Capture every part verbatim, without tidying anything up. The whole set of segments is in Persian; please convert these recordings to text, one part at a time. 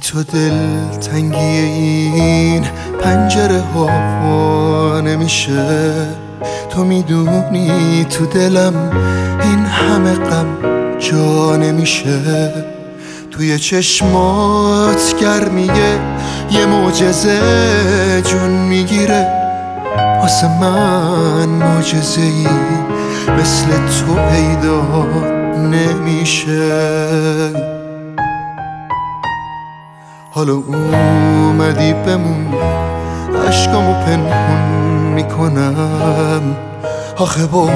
تو دل تنگی این پنجره ها نمیشه. تو میدونی تو دلم این همه غم جا نمیشه. توی چشمات گرمیه یه معجزه جون میگیره. واسه من معجزه ای مثل تو پیدا نمیشه. حالا اومدی بمون، عشقامو پنهون میکنم. آخه با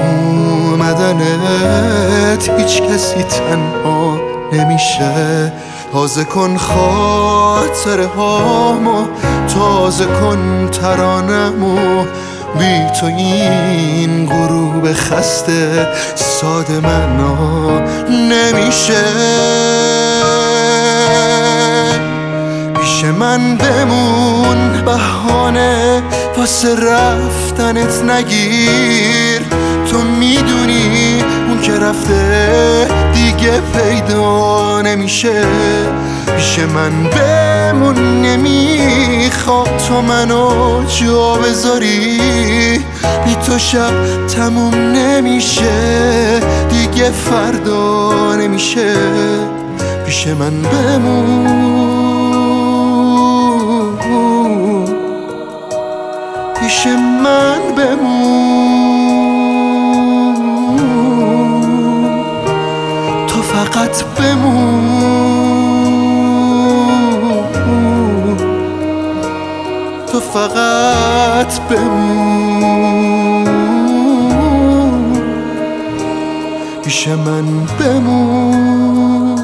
اومدنت هیچ کسی تنها نمیشه. تازه کن خاطره هامو، تازه کن ترانمو. بی تو این غروب خسته ساده منا نمیشه. پیش من بمون، بهانه واسه رفتنت نگیر. تو میدونی اون که رفته دیگه پیدا نمیشه. پیش من بمون، نمیخواد تو منو جا بذاری. بی تو شب تموم نمیشه، دیگه فردا نمیشه. پیش من بمون، پیش من بمون، تو فقط بمون، تو فقط بمون، پیش من بمون.